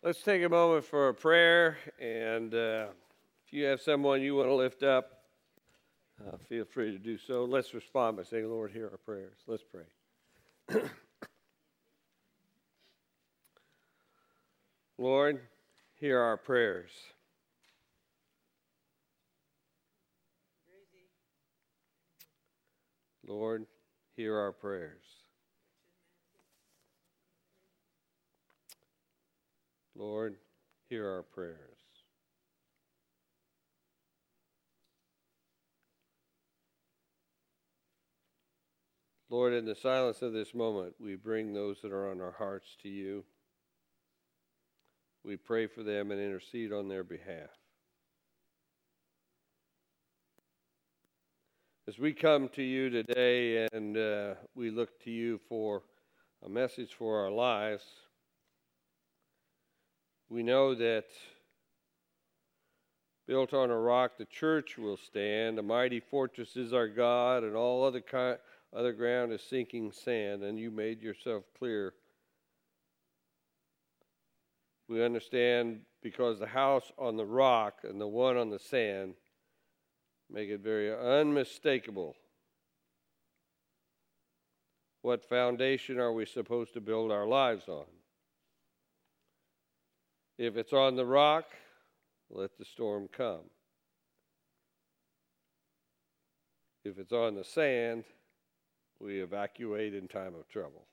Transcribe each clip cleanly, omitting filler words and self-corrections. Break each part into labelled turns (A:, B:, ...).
A: Let's take a moment for a prayer, and if you have someone you want to lift up, feel free to do so. Let's respond by saying, Lord, hear our prayers. Let's pray. Lord, hear our prayers. Lord, hear our prayers. Lord, hear our prayers. Lord, in the silence of this moment, we bring those that are on our hearts to you. We pray for them and intercede on their behalf. As we come to you today and we look to you for a message for our lives, we know that built on a rock the church will stand. A mighty fortress is our God, and all other ground is sinking sand, and you made yourself clear. We understand because the house on the rock and the one on the sand make it very unmistakable. What foundation are we supposed to build our lives on? If it's on the rock, let the storm come. If it's on the sand, we evacuate in time of trouble.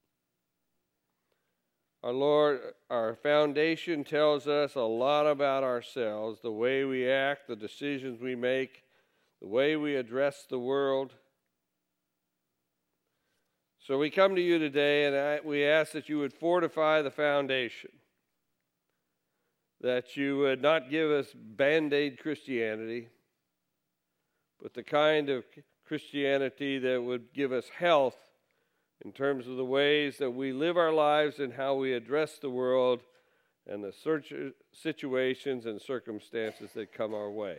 A: Our Lord, our foundation tells us a lot about ourselves, the way we act, the decisions we make, the way we address the world. So we come to you today and we ask that you would fortify the foundation, that you would not give us Band-Aid Christianity, but the kind of Christianity that would give us health in terms of the ways that we live our lives and how we address the world and the situations and circumstances that come our way.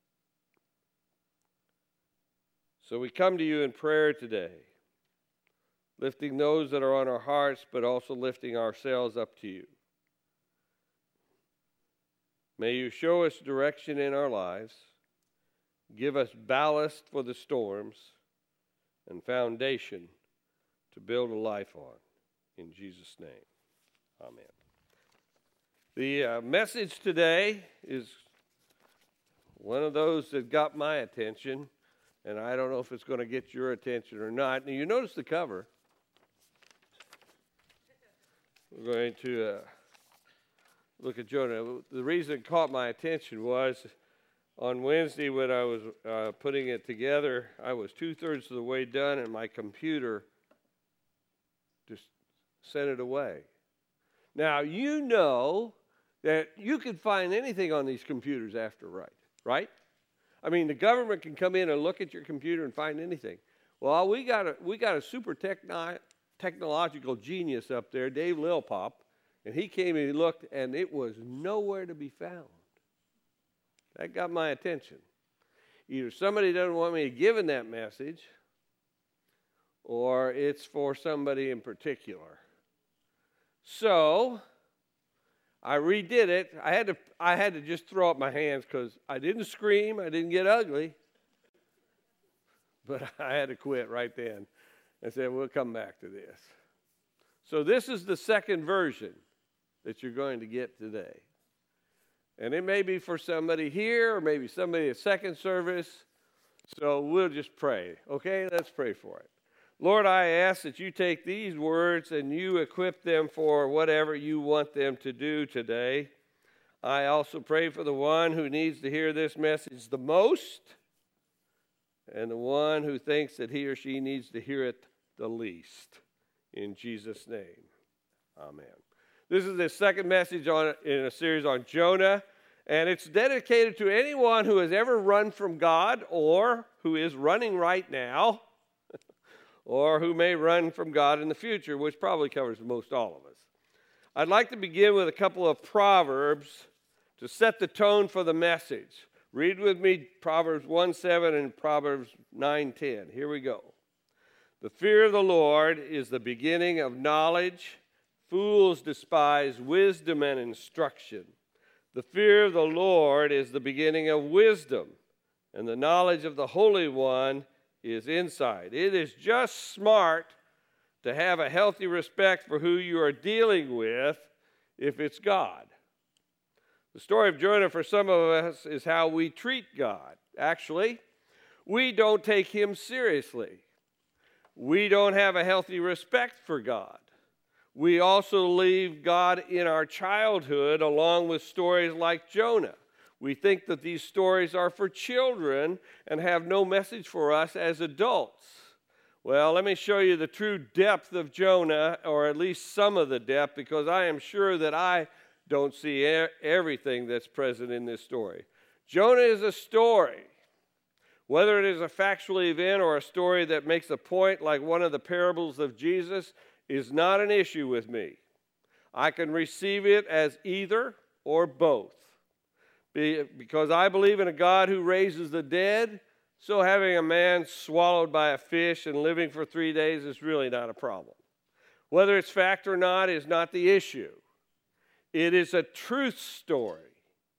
A: So we come to you in prayer today, lifting those that are on our hearts, but also lifting ourselves up to you. May you show us direction in our lives, give us ballast for the storms, and foundation to build a life on. In Jesus' name, amen. The message today is one of those that got my attention, and I don't know if it's going to get your attention or not. Now, you notice the cover. We're going to look at Jonah. The reason it caught my attention was on Wednesday when I was putting it together, I was 2/3 of the way done, and my computer just sent it away. Now, you know that you can find anything on these computers after right? I mean, the government can come in and look at your computer and find anything. Well, we got a super technological genius up there, Dave Lilpop, and he came and he looked, and it was nowhere to be found. That got my attention. Either somebody doesn't want me given that message, or it's for somebody in particular. So I redid it. I had to just throw up my hands because I didn't scream, I didn't get ugly, but I had to quit right then and said, we'll come back to this. So this is the second version that you're going to get today. And it may be for somebody here or maybe somebody at second service. So we'll just pray. Okay, let's pray for it. Lord, I ask that you take these words and you equip them for whatever you want them to do today. I also pray for the one who needs to hear this message the most and the one who thinks that he or she needs to hear it the least. In Jesus' name, amen. This is the second message in a series on Jonah, and it's dedicated to anyone who has ever run from God or who is running right now, or who may run from God in the future, which probably covers most all of us. I'd like to begin with a couple of Proverbs to set the tone for the message. Read with me Proverbs 1:7 and Proverbs 9:10. Here we go. The fear of the Lord is the beginning of knowledge. Fools despise wisdom and instruction. The fear of the Lord is the beginning of wisdom, and the knowledge of the Holy One is insight. It is just smart to have a healthy respect for who you are dealing with if it's God. The story of Jonah for some of us is how we treat God. Actually, we don't take him seriously. We don't have a healthy respect for God. We also leave God in our childhood along with stories like Jonah. We think that these stories are for children and have no message for us as adults. Well, let me show you the true depth of Jonah, or at least some of the depth, because I am sure that I don't see everything that's present in this story. Jonah is a story. Whether it is a factual event or a story that makes a point like one of the parables of Jesus is not an issue with me. I can receive it as either or both. Because I believe in a God who raises the dead, so having a man swallowed by a fish and living for 3 days is really not a problem. Whether it's fact or not is not the issue. It is a truth story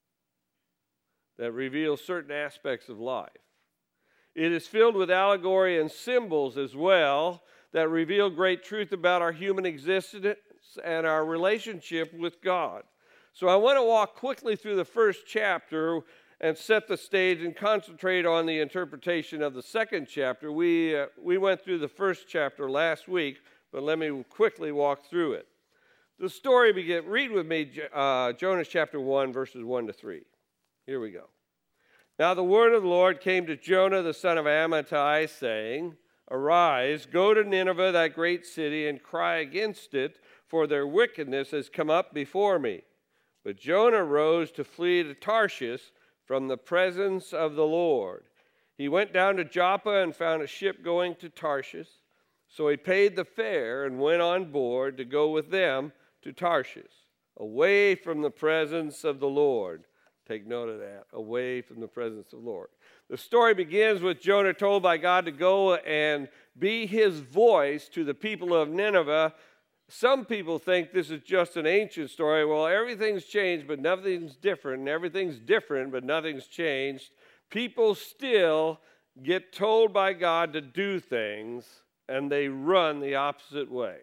A: that reveals certain aspects of life. It is filled with allegory and symbols as well that reveal great truth about our human existence and our relationship with God. So I want to walk quickly through the first chapter and set the stage and concentrate on the interpretation of the second chapter. We went through the first chapter last week, but let me quickly walk through it. The story begins, read with me Jonah chapter 1, verses 1 to 3. Here we go. Now the word of the Lord came to Jonah the son of Amittai, saying, Arise, go to Nineveh, that great city, and cry against it, for their wickedness has come up before me. But Jonah rose to flee to Tarshish from the presence of the Lord. He went down to Joppa and found a ship going to Tarshish. So he paid the fare and went on board to go with them to Tarshish, away from the presence of the Lord. Take note of that, away from the presence of the Lord. The story begins with Jonah told by God to go and be his voice to the people of Nineveh. Some people think this is just an ancient story. Well, everything's changed, but nothing's different, and everything's different, but nothing's changed. People still get told by God to do things, and they run the opposite way.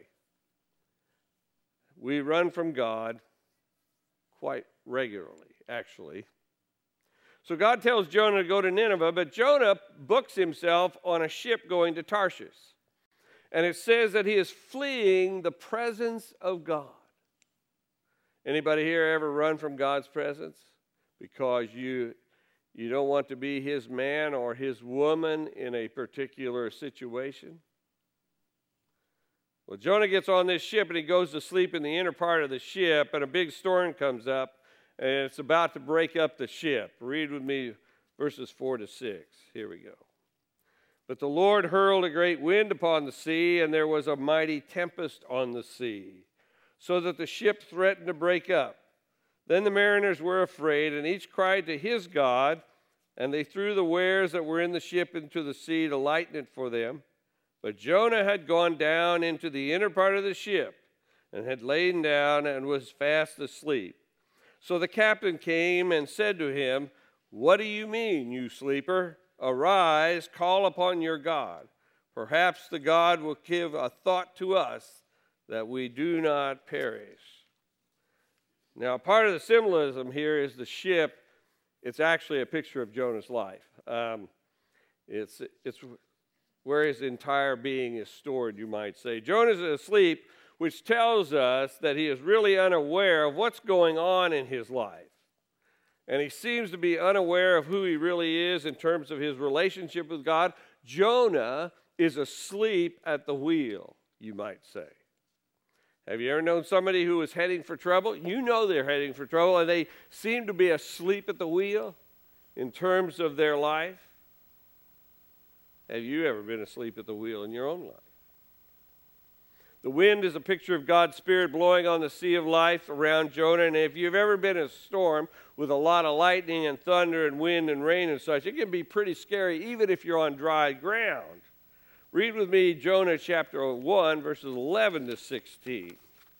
A: We run from God quite regularly, actually. So God tells Jonah to go to Nineveh, but Jonah books himself on a ship going to Tarshish. And it says that he is fleeing the presence of God. Anybody here ever run from God's presence because you don't want to be his man or his woman in a particular situation? Well, Jonah gets on this ship and he goes to sleep in the inner part of the ship, and a big storm comes up and it's about to break up the ship. Read with me verses 4 to 6. Here we go. But the Lord hurled a great wind upon the sea, and there was a mighty tempest on the sea, so that the ship threatened to break up. Then the mariners were afraid, and each cried to his God, and they threw the wares that were in the ship into the sea to lighten it for them. But Jonah had gone down into the inner part of the ship, and had lain down and was fast asleep. So the captain came and said to him, What do you mean, you sleeper? Arise, call upon your God. Perhaps the God will give a thought to us that we do not perish. Now, part of the symbolism here is the ship. It's actually a picture of Jonah's life. It's where his entire being is stored, you might say. Jonah's asleep, which tells us that he is really unaware of what's going on in his life. And he seems to be unaware of who he really is in terms of his relationship with God. Jonah is asleep at the wheel, you might say. Have you ever known somebody who is heading for trouble? You know they're heading for trouble, and they seem to be asleep at the wheel in terms of their life. Have you ever been asleep at the wheel in your own life? The wind is a picture of God's Spirit blowing on the sea of life around Jonah. And if you've ever been in a storm with a lot of lightning and thunder and wind and rain and such, it can be pretty scary even if you're on dry ground. Read with me Jonah chapter 1, verses 11 to 16.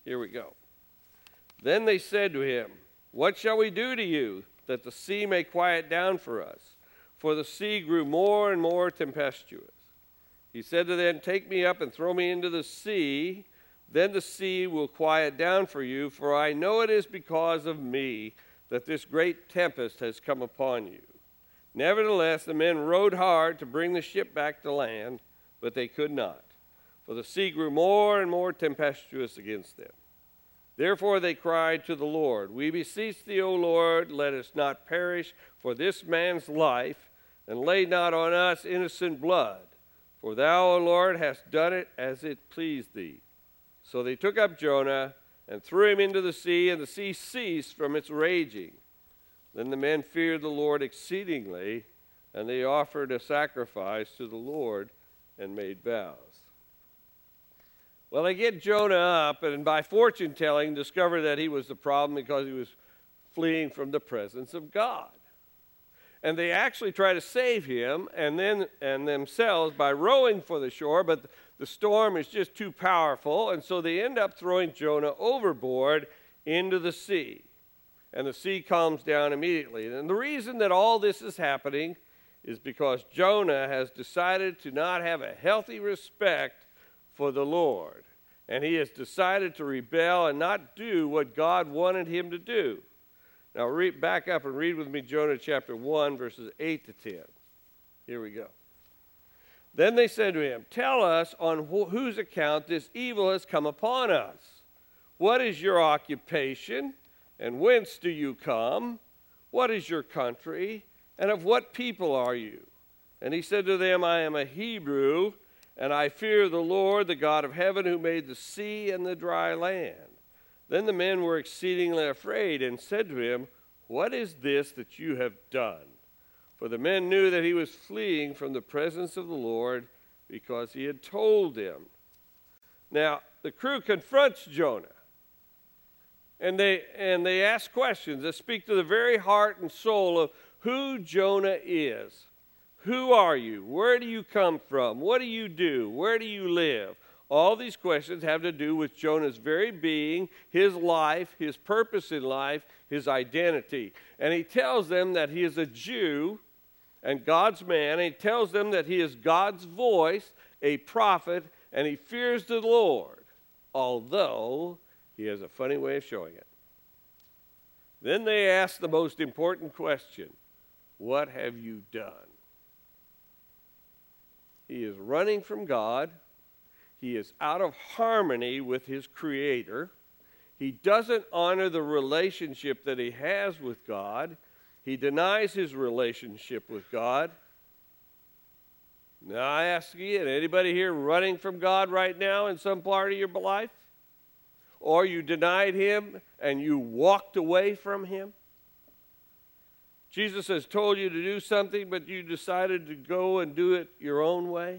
A: Here we go. Then they said to him, "What shall we do to you, that the sea may quiet down for us?" For the sea grew more and more tempestuous. He said to them, "Take me up and throw me into the sea. Then the sea will quiet down for you, for I know it is because of me that this great tempest has come upon you." Nevertheless, the men rowed hard to bring the ship back to land, but they could not, for the sea grew more and more tempestuous against them. Therefore they cried to the Lord, "We beseech thee, O Lord, let us not perish for this man's life, and lay not on us innocent blood. For thou, O Lord, hast done it as it pleased thee." So they took up Jonah and threw him into the sea, and the sea ceased from its raging. Then the men feared the Lord exceedingly, and they offered a sacrifice to the Lord and made vows. Well, they get Jonah up, and by fortune telling discover that he was the problem because he was fleeing from the presence of God. And they actually try to save him and themselves by rowing for the shore, but the storm is just too powerful, and so they end up throwing Jonah overboard into the sea. And the sea calms down immediately. And the reason that all this is happening is because Jonah has decided to not have a healthy respect for the Lord. And he has decided to rebel and not do what God wanted him to do. Now back up and read with me Jonah chapter 1, verses 8 to 10. Here we go. Then they said to him, "Tell us on whose account this evil has come upon us. What is your occupation, and whence do you come? What is your country, and of what people are you?" And he said to them, "I am a Hebrew, and I fear the Lord, the God of heaven, who made the sea and the dry land." Then the men were exceedingly afraid and said to him, "What is this that you have done?" For the men knew that he was fleeing from the presence of the Lord because he had told them. Now, the crew confronts Jonah, and they ask questions that speak to the very heart and soul of who Jonah is. Who are you? Where do you come from? What do you do? Where do you live? All these questions have to do with Jonah's very being, his life, his purpose in life, his identity. And he tells them that he is a Jew and God's man. And he tells them that he is God's voice, a prophet, and he fears the Lord, although he has a funny way of showing it. Then they ask the most important question, "What have you done?" He is running from God. He is out of harmony with his Creator. He doesn't honor the relationship that he has with God. He denies his relationship with God. Now I ask again, anybody here running from God right now in some part of your life? Or you denied him and you walked away from him? Jesus has told you to do something, but you decided to go and do it your own way?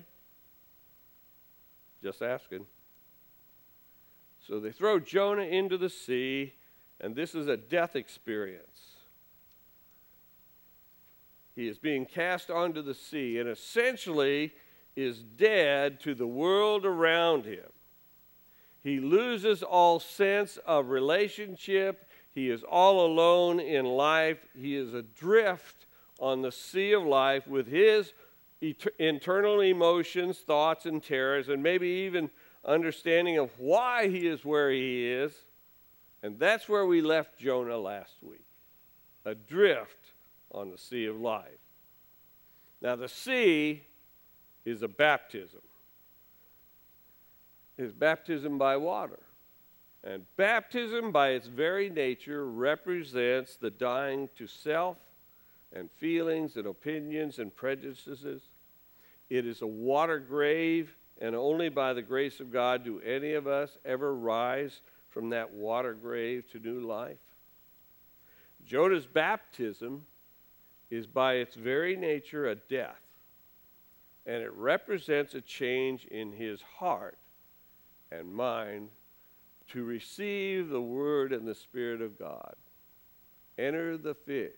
A: Just asking. So they throw Jonah into the sea, and this is a death experience. He is being cast onto the sea and essentially is dead to the world around him. He loses all sense of relationship. He is all alone in life. He is adrift on the sea of life with his internal emotions, thoughts, and terrors, and maybe even understanding of why he is where he is. And that's where we left Jonah last week, adrift on the sea of life. Now, the sea is a baptism. It's baptism by water. And baptism, by its very nature, represents the dying to self and feelings and opinions and prejudices. It is a water grave, and only by the grace of God do any of us ever rise from that water grave to new life. Jonah's baptism is by its very nature a death, and it represents a change in his heart and mind to receive the Word and the Spirit of God. Enter the fish.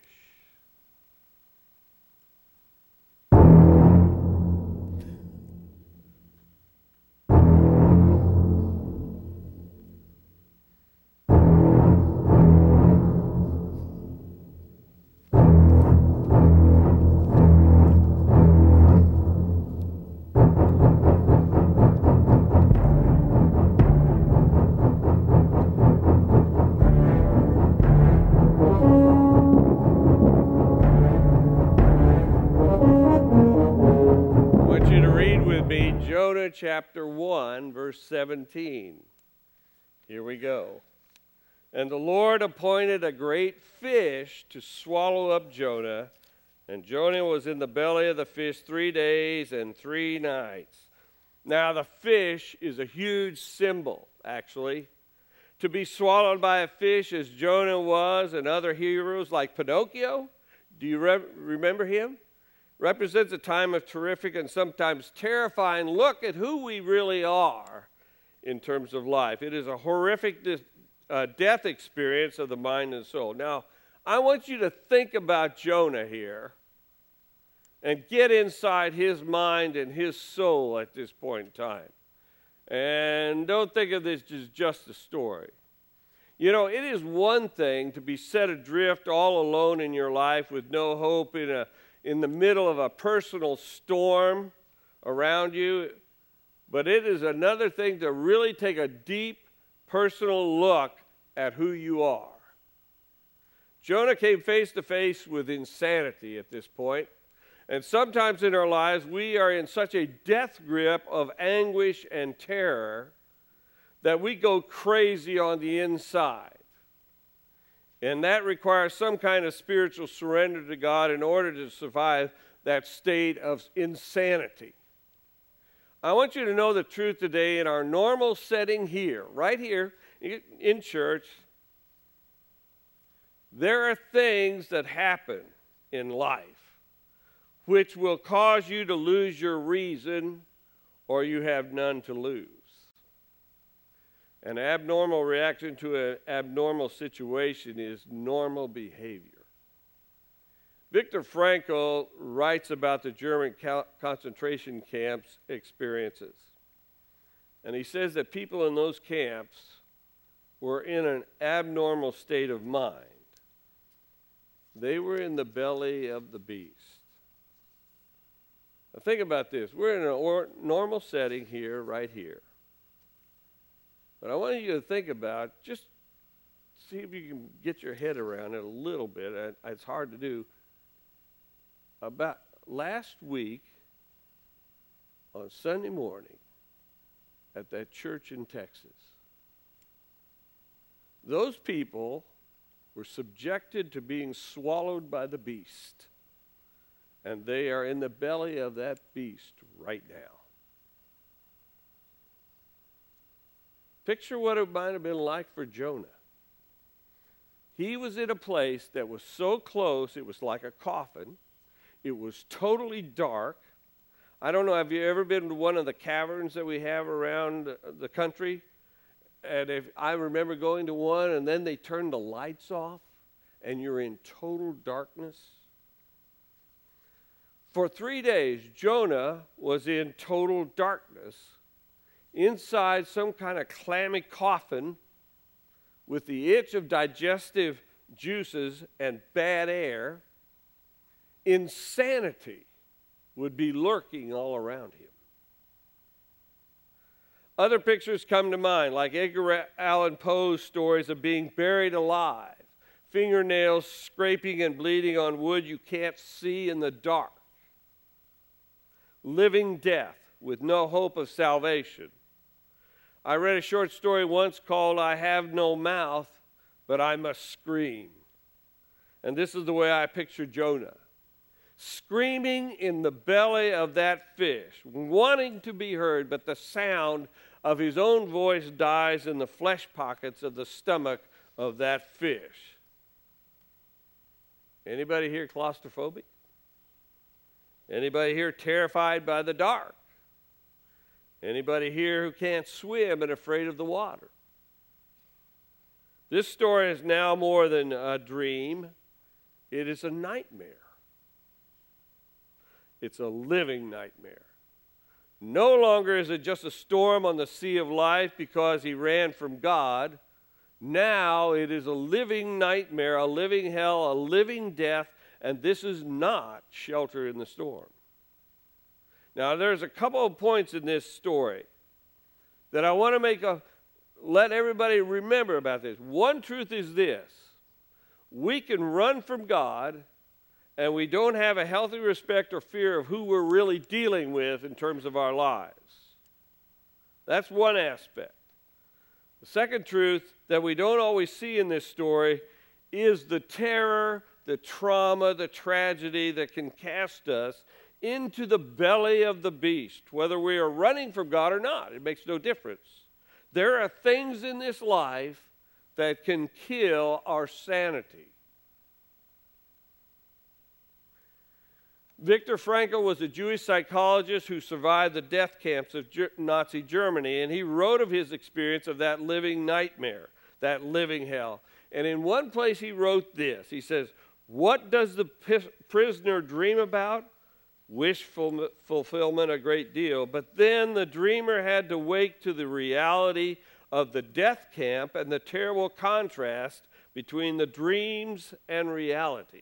A: Jonah chapter 1, verse 17. Here we go. And the Lord appointed a great fish to swallow up Jonah, and Jonah was in the belly of the fish 3 days and 3 nights. Now the fish is a huge symbol, actually. To be swallowed by a fish as Jonah was and other heroes like Pinocchio, do you remember him? Represents a time of terrific and sometimes terrifying look at who we really are in terms of life. It is a horrific death experience of the mind and soul. Now, I want you to think about Jonah here and get inside his mind and his soul at this point in time. And don't think of this as just a story. You know, it is one thing to be set adrift all alone in your life with no hope in the middle of a personal storm around you, but it is another thing to really take a deep personal look at who you are. Jonah came face to face with insanity at this point, and sometimes in our lives we are in such a death grip of anguish and terror that we go crazy on the inside. And that requires some kind of spiritual surrender to God in order to survive that state of insanity. I want you to know the truth today in our normal setting here, right here in church. There are things that happen in life which will cause you to lose your reason or you have none to lose. An abnormal reaction to an abnormal situation is normal behavior. Viktor Frankl writes about the German concentration camps experiences. And he says that people in those camps were in an abnormal state of mind. They were in the belly of the beast. Now think about this. We're in a normal setting here, right here. But I want you to think about, just see if you can get your head around it a little bit. It's hard to do. About last week, on Sunday morning, at that church in Texas, those people were subjected to being swallowed by the beast. And they are in the belly of that beast right now. Picture what it might have been like for Jonah. He was in a place that was so close, it was like a coffin. It was totally dark. I don't know, have you ever been to one of the caverns that we have around the country? And if I remember going to one, and then they turned the lights off, and you're in total darkness. For 3 days, Jonah was in total darkness, inside some kind of clammy coffin with the itch of digestive juices and bad air. Insanity would be lurking all around him. Other pictures come to mind, like Edgar Allan Poe's stories of being buried alive, fingernails scraping and bleeding on wood you can't see in the dark, living death with no hope of salvation. I read a short story once called I Have No Mouth, But I Must Scream. And this is the way I picture Jonah. Screaming in the belly of that fish, wanting to be heard, but the sound of his own voice dies in the flesh pockets of the stomach of that fish. Anybody here claustrophobic? Anybody here terrified by the dark? Anybody here who can't swim and afraid of the water? This story is now more than a dream. It is a nightmare. It's a living nightmare. No longer is it just a storm on the sea of life because he ran from God. Now it is a living nightmare, a living hell, a living death, and this is not shelter in the storm. Now, there's a couple of points in this story that I want to let everybody remember about this. One truth is this: we can run from God, and we don't have a healthy respect or fear of who we're really dealing with in terms of our lives. That's one aspect. The second truth that we don't always see in this story is the terror, the trauma, the tragedy that can cast us into the belly of the beast, whether we are running from God or not. It makes no difference. There are things in this life that can kill our sanity. Viktor Frankl was a Jewish psychologist who survived the death camps of Nazi Germany, and he wrote of his experience of that living nightmare, that living hell. And in one place he wrote this. He says, "What does the prisoner dream about? Wish fulfillment a great deal, but then the dreamer had to wake to the reality of the death camp and the terrible contrast between the dreams and reality."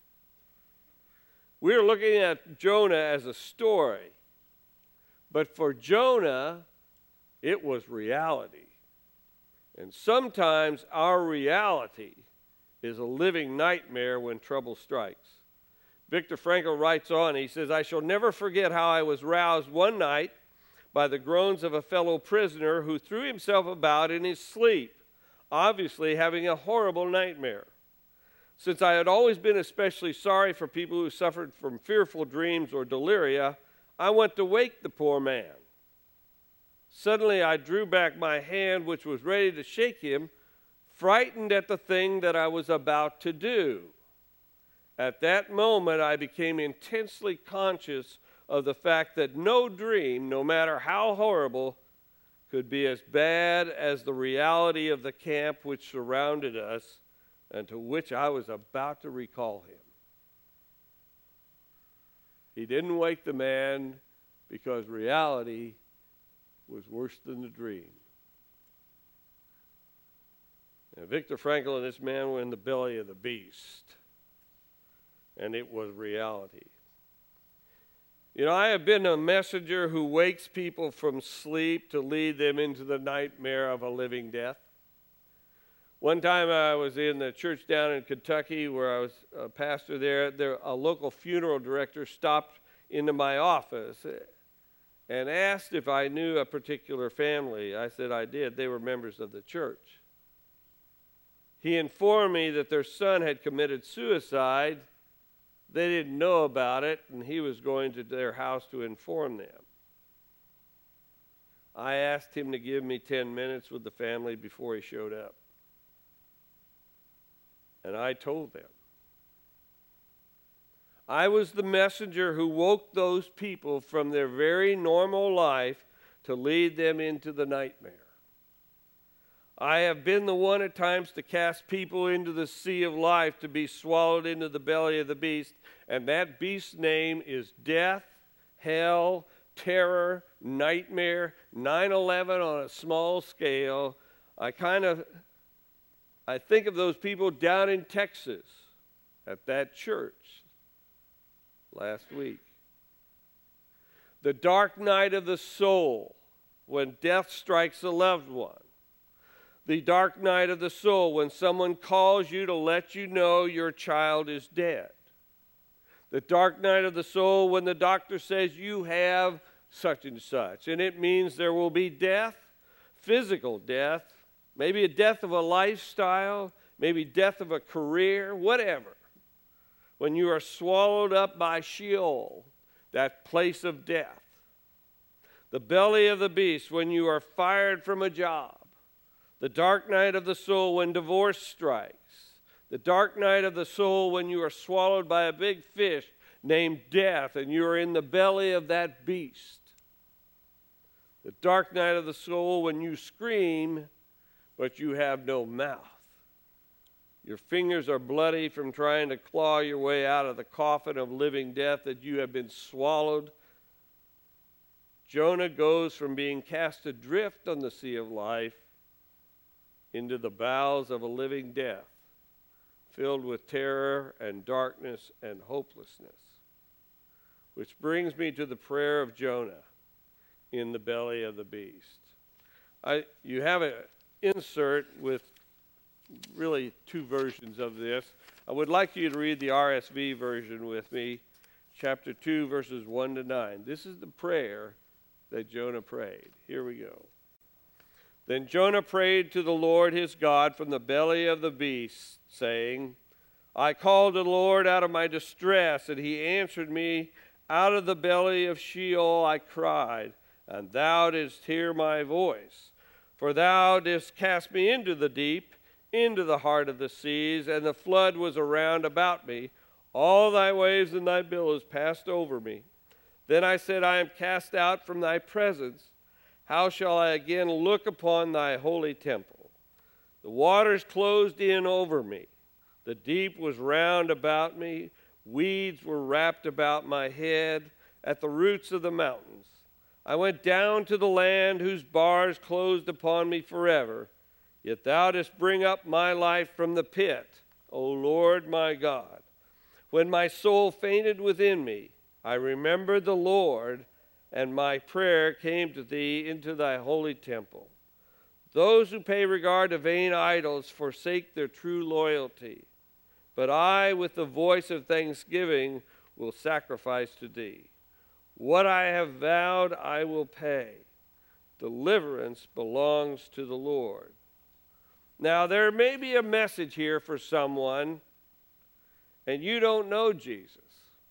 A: We're looking at Jonah as a story, but for Jonah, it was reality. And sometimes our reality is a living nightmare when trouble strikes. Viktor Frankl writes on, he says, "I shall never forget how I was roused one night by the groans of a fellow prisoner who threw himself about in his sleep, obviously having a horrible nightmare. Since I had always been especially sorry for people who suffered from fearful dreams or deliria, I went to wake the poor man. Suddenly I drew back my hand, which was ready to shake him, frightened at the thing that I was about to do. At that moment, I became intensely conscious of the fact that no dream, no matter how horrible, could be as bad as the reality of the camp which surrounded us and to which I was about to recall him." He didn't wake the man because reality was worse than the dream. And Viktor Frankl and this man were in the belly of the beast, and it was reality. You know, I have been a messenger who wakes people from sleep to lead them into the nightmare of a living death. One time I was in the church down in Kentucky where I was a pastor there. A local funeral director stopped into my office and asked if I knew a particular family. I said I did. They were members of the church. He informed me that their son had committed suicide. They didn't know about it, and he was going to their house to inform them. I asked him to give me 10 minutes with the family before he showed up. And I told them. I was the messenger who woke those people from their very normal life to lead them into the nightmare. I have been the one at times to cast people into the sea of life to be swallowed into the belly of the beast, and that beast's name is death, hell, terror, nightmare, 9/11 on a small scale. I think of those people down in Texas at that church last week. The dark night of the soul when death strikes a loved one. The dark night of the soul when someone calls you to let you know your child is dead. The dark night of the soul when the doctor says you have such and such, and it means there will be death, physical death, maybe a death of a lifestyle, maybe death of a career, whatever. When you are swallowed up by Sheol, that place of death. The belly of the beast when you are fired from a job. The dark night of the soul when divorce strikes. The dark night of the soul when you are swallowed by a big fish named death and you are in the belly of that beast. The dark night of the soul when you scream but you have no mouth. Your fingers are bloody from trying to claw your way out of the coffin of living death that you have been swallowed. Jonah goes from being cast adrift on the sea of life into the bowels of a living death, filled with terror and darkness and hopelessness. Which brings me to the prayer of Jonah in the belly of the beast. You have an insert with really two versions of this. I would like you to read the RSV version with me, chapter 2, verses 1 to 9. This is the prayer that Jonah prayed. Here we go. Then Jonah prayed to the Lord his God from the belly of the beast, saying, I called to the Lord out of my distress, and he answered me. Out of the belly of Sheol I cried, and thou didst hear my voice. For thou didst cast me into the deep, into the heart of the seas, and the flood was around about me. All thy waves and thy billows passed over me. Then I said, I am cast out from thy presence. How shall I again look upon thy holy temple? The waters closed in over me. The deep was round about me. Weeds were wrapped about my head at the roots of the mountains. I went down to the land whose bars closed upon me forever. Yet thou didst bring up my life from the pit, O Lord my God. When my soul fainted within me, I remembered the Lord, and my prayer came to thee into thy holy temple. Those who pay regard to vain idols forsake their true loyalty. But I, with the voice of thanksgiving, will sacrifice to thee. What I have vowed I will pay. Deliverance belongs to the Lord. Now, there may be a message here for someone, and you don't know Jesus.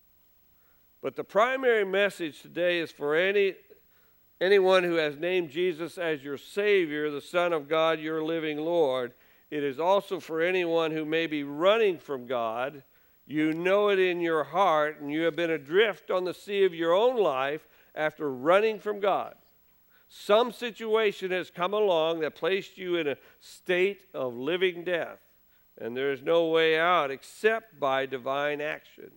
A: But the primary message today is for anyone who has named Jesus as your Savior, the Son of God, your living Lord. It is also for anyone who may be running from God. You know it in your heart, and you have been adrift on the sea of your own life after running from God. Some situation has come along that placed you in a state of living death, and there is no way out except by divine action.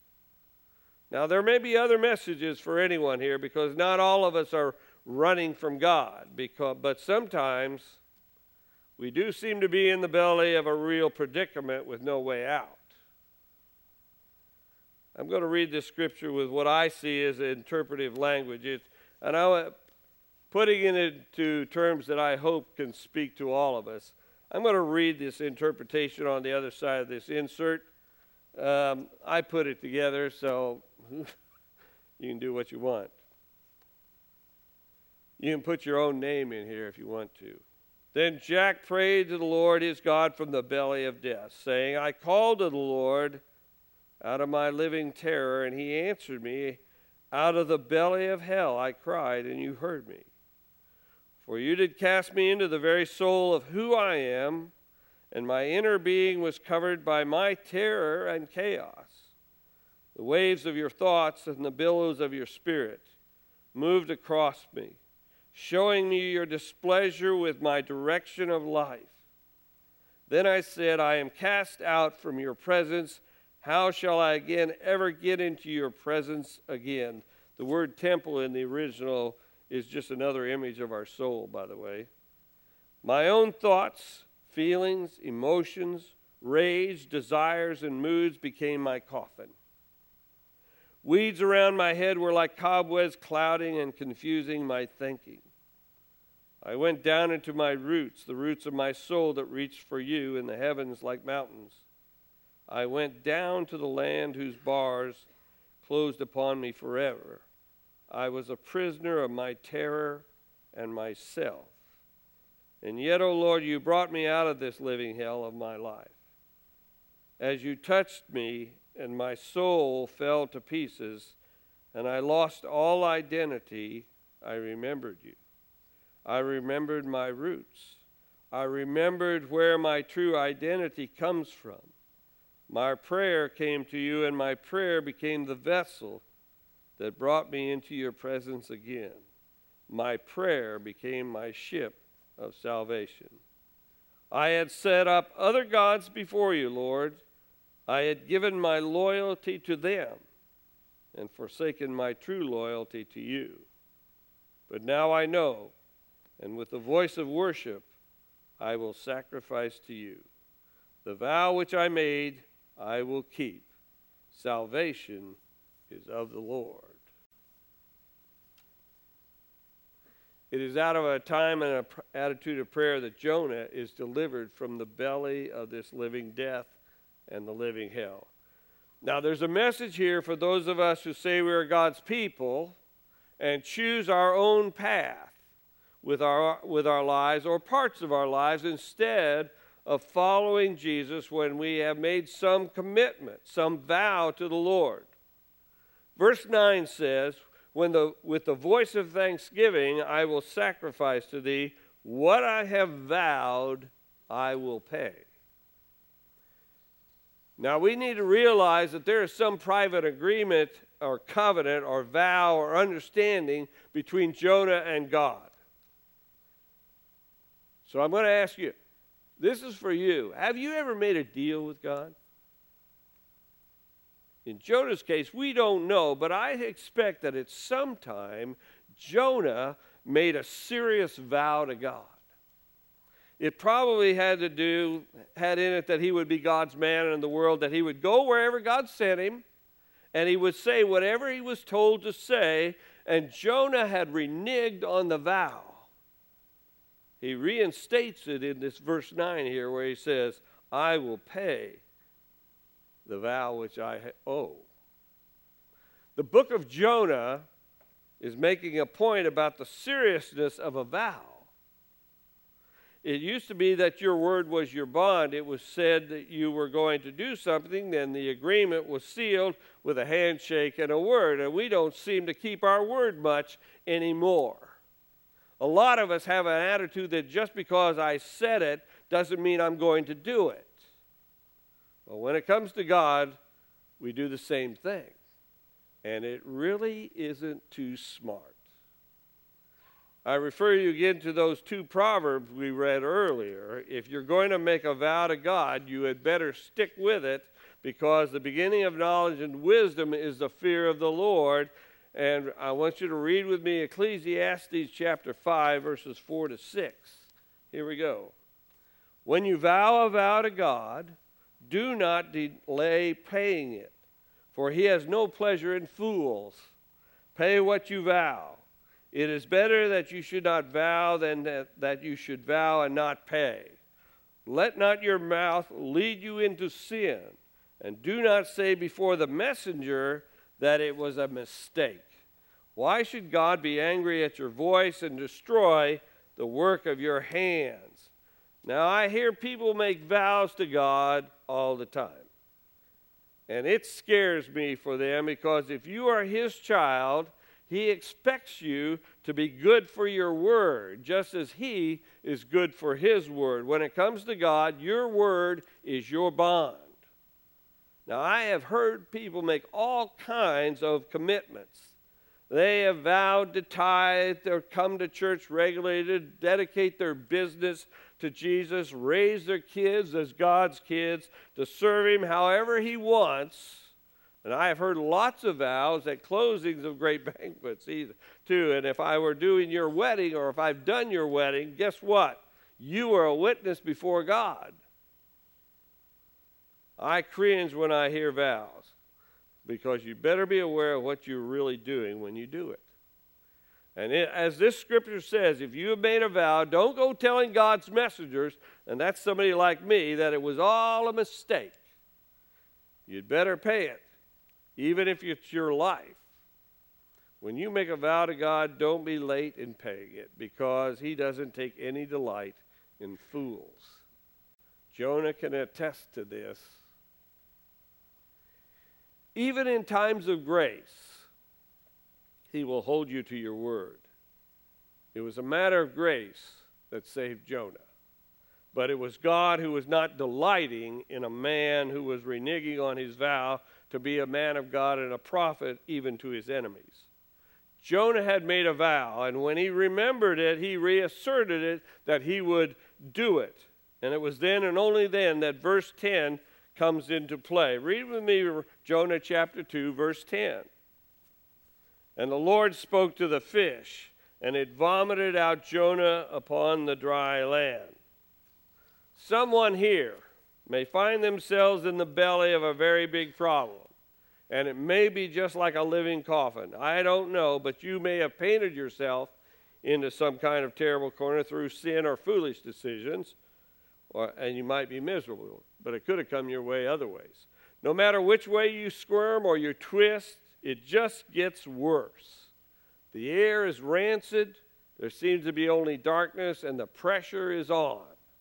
A: Now, there may be other messages for anyone here, because not all of us are running from God, but sometimes we do seem to be in the belly of a real predicament with no way out. I'm going to read this scripture with what I see as interpretive language, and I'm putting it into terms that I hope can speak to all of us. I'm going to read this interpretation on the other side of this insert. I put it together, so you can do what you want. You can put your own name in here if you want to. Then Jack prayed to the Lord his God from the belly of death, saying, I called to the Lord out of my living terror, and he answered me. Out of the belly of hell I cried, and you heard me. For you did cast me into the very soul of who I am, and my inner being was covered by my terror and chaos. The waves of your thoughts and the billows of your spirit moved across me, showing me your displeasure with my direction of life. Then I said, I am cast out from your presence. How shall I again ever get into your presence again? The word temple in the original is just another image of our soul, by the way. My own thoughts, feelings, emotions, rage, desires, and moods became my coffin. Weeds around my head were like cobwebs, clouding and confusing my thinking. I went down into my roots, the roots of my soul that reached for you in the heavens like mountains. I went down to the land whose bars closed upon me forever. I was a prisoner of my terror and myself. And yet, O Lord, you brought me out of this living hell of my life. As you touched me, and my soul fell to pieces, and I lost all identity, I remembered you. I remembered my roots. I remembered where my true identity comes from. My prayer came to you, and my prayer became the vessel that brought me into your presence again. My prayer became my ship of salvation. I had set up other gods before you, Lord. I had given my loyalty to them and forsaken my true loyalty to you. But now I know, and with the voice of worship, I will sacrifice to you. The vow which I made, I will keep. Salvation is of the Lord. It is out of a time and an attitude of prayer that Jonah is delivered from the belly of this living death and the living hell. Now, there's a message here for those of us who say we are God's people and choose our own path with our lives or parts of our lives instead of following Jesus when we have made some commitment, some vow to the Lord. Verse 9 says, with the voice of thanksgiving I will sacrifice to thee. What I have vowed I will pay. Now we need to realize that there is some private agreement or covenant or vow or understanding between Jonah and God. So I'm going to ask you, this is for you. Have you ever made a deal with God? In Jonah's case, we don't know, but I expect that at some time Jonah made a serious vow to God. It probably had in it that he would be God's man in the world, that he would go wherever God sent him, and he would say whatever he was told to say, and Jonah had reneged on the vow. He reinstates it in this verse 9 here where he says, I will pay the vow which I owe. The book of Jonah is making a point about the seriousness of a vow. It used to be that your word was your bond. It was said that you were going to do something, then the agreement was sealed with a handshake and a word, and we don't seem to keep our word much anymore. A lot of us have an attitude that just because I said it doesn't mean I'm going to do it. Well, when it comes to God, we do the same thing. And it really isn't too smart. I refer you again to those two proverbs we read earlier. If you're going to make a vow to God, you had better stick with it, because the beginning of knowledge and wisdom is the fear of the Lord. And I want you to read with me Ecclesiastes chapter 5, verses 4 to 6. Here we go. When you vow a vow to God, do not delay paying it, for he has no pleasure in fools. Pay what you vow. It is better that you should not vow than that you should vow and not pay. Let not your mouth lead you into sin, and do not say before the messenger that it was a mistake. Why should God be angry at your voice and destroy the work of your hands? Now, I hear people make vows to God all the time. And it scares me for them, because if you are his child, he expects you to be good for your word, just as he is good for his word. When it comes to God, your word is your bond. Now, I have heard people make all kinds of commitments. They have vowed to tithe, or come to church regularly, to dedicate their business to Jesus, raise their kids as God's kids, to serve him however he wants. And I have heard lots of vows at closings of great banquets too. And if I were doing your wedding, or if I've done your wedding, guess what? You are a witness before God. I cringe when I hear vows, because you better be aware of what you're really doing when you do it. And as this scripture says, if you have made a vow, don't go telling God's messengers, and that's somebody like me, that it was all a mistake. You'd better pay it, even if it's your life. When you make a vow to God, don't be late in paying it, because he doesn't take any delight in fools. Jonah can attest to this. Even in times of grace, he will hold you to your word. It was a matter of grace that saved Jonah. But it was God who was not delighting in a man who was reneging on his vow to be a man of God and a prophet even to his enemies. Jonah had made a vow, and when he remembered it, he reasserted it that he would do it. And it was then and only then that verse 10 comes into play. Read with me Jonah chapter 2, verse 10. And the Lord spoke to the fish, and it vomited out Jonah upon the dry land. Someone here may find themselves in the belly of a very big problem, and it may be just like a living coffin. I don't know, but you may have painted yourself into some kind of terrible corner through sin or foolish decisions, and you might be miserable, but it could have come your way other ways. No matter which way you squirm or you twist, it just gets worse. At The air is rancid. There seems to be only darkness, and the pressure is on.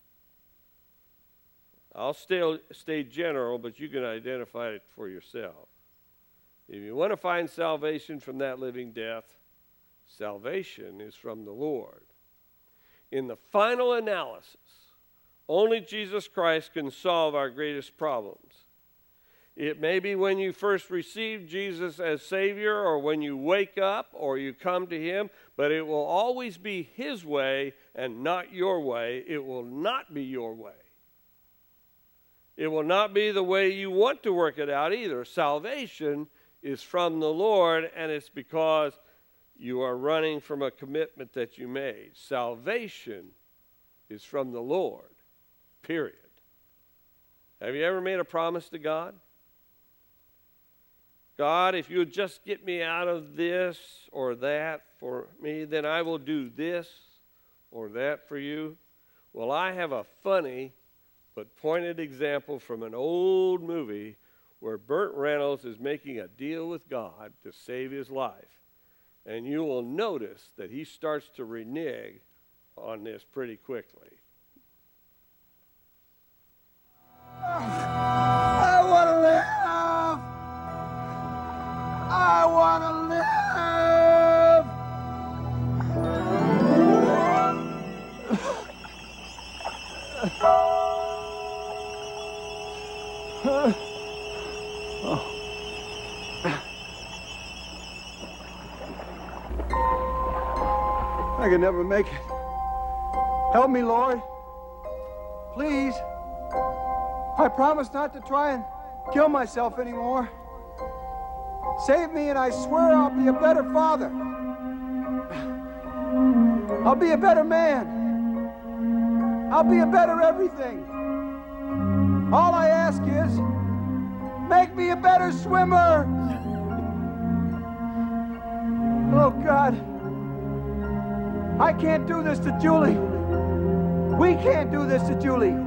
A: I'll stay general, but you can identify it for yourself. If you want to find salvation from that living death, salvation is from the Lord. In the final analysis, only Jesus Christ can solve our greatest problems. It may be when you first receive Jesus as Savior, or when you wake up, or you come to Him, but it will always be His way and not your way. It will not be your way. It will not be the way you want to work it out either. Salvation is from the Lord, and it's because you are running from a commitment that you made. Salvation is from the Lord, period. Have you ever made a promise to God? God, if you'll just get me out of this or that for me, then I will do this or that for you. Well, I have a funny but pointed example from an old movie where Burt Reynolds is making a deal with God to save his life. And you will notice that he starts to renege on this pretty quickly.
B: I want to live! I want to live! I can never make it. Help me, Lord. Please. I promise not to try and kill myself anymore. Save me, and I swear I'll be a better father. I'll be a better man. I'll be a better everything. All I ask is, make me a better swimmer. Oh, God. I can't do this to Julie. We can't do this to Julie.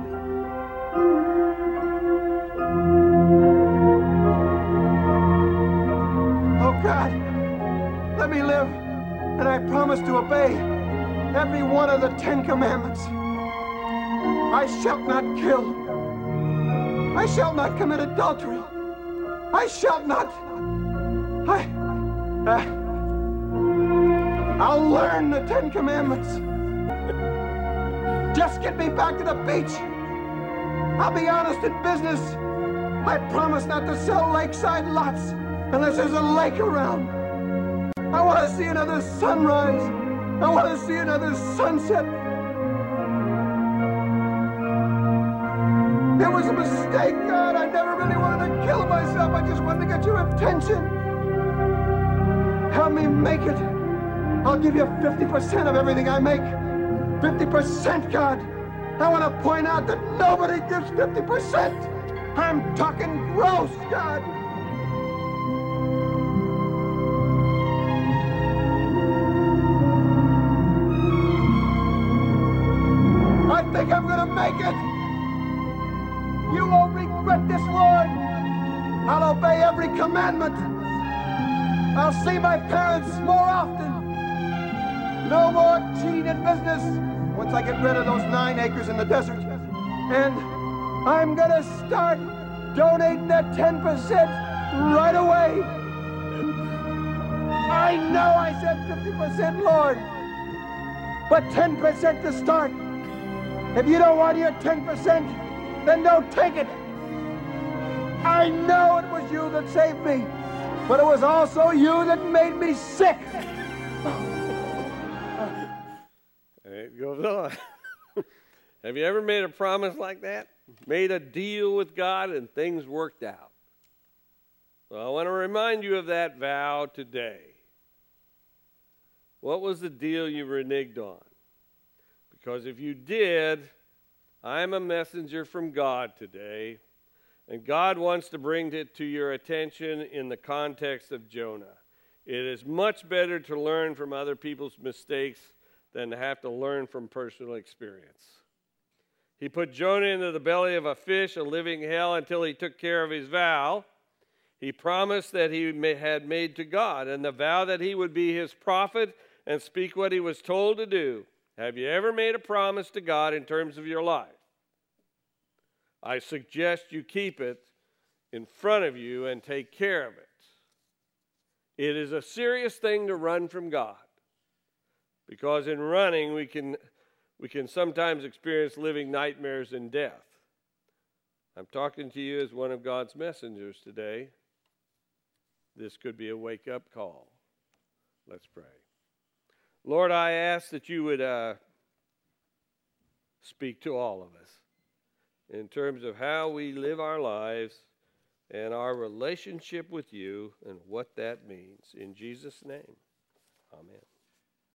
B: Oh, God, let me live, and I promise to obey every one of the 10 Commandments. I shall not kill. I shall not commit adultery. I shall not. I'll learn the 10 Commandments. Just get me back to the beach. I'll be honest in business. I promise not to sell lakeside lots unless there's a lake around. I want to see another sunrise. I want to see another sunset. It was a mistake, God. I never really wanted to kill myself. I just wanted to get your attention. Help me make it. I'll give you 50% of everything I make. 50%, God. I want to point out that nobody gives 50%. I'm talking gross, God. I think I'm going to make it. You won't regret this, Lord. I'll obey every commandment. I'll see my parents more often. No more cheating in business once I get rid of those 9 acres in the desert. And I'm going to start donating that 10% right away. I know I said 50%, Lord, but 10% to start. If you don't want your 10%, then don't take it. I know it was you that saved me, but it was also you that made me sick.
A: It goes on. Have you ever made a promise like that? Made a deal with God and things worked out? Well, I want to remind you of that vow today. What was the deal you reneged on? Because if you did, I'm a messenger from God today, and God wants to bring it to your attention in the context of Jonah. It is much better to learn from other people's mistakes than to have to learn from personal experience. He put Jonah into the belly of a fish, a living hell, until he took care of his vow. He promised that he had made to God, and the vow that he would be his prophet and speak what he was told to do. Have you ever made a promise to God in terms of your life? I suggest you keep it in front of you and take care of it. It is a serious thing to run from God, because in running we can sometimes experience living nightmares and death. I'm talking to you as one of God's messengers today. This could be a wake-up call. Let's pray. Lord, I ask that you would speak to all of us in terms of how we live our lives and our relationship with you and what that means. In Jesus' name, amen.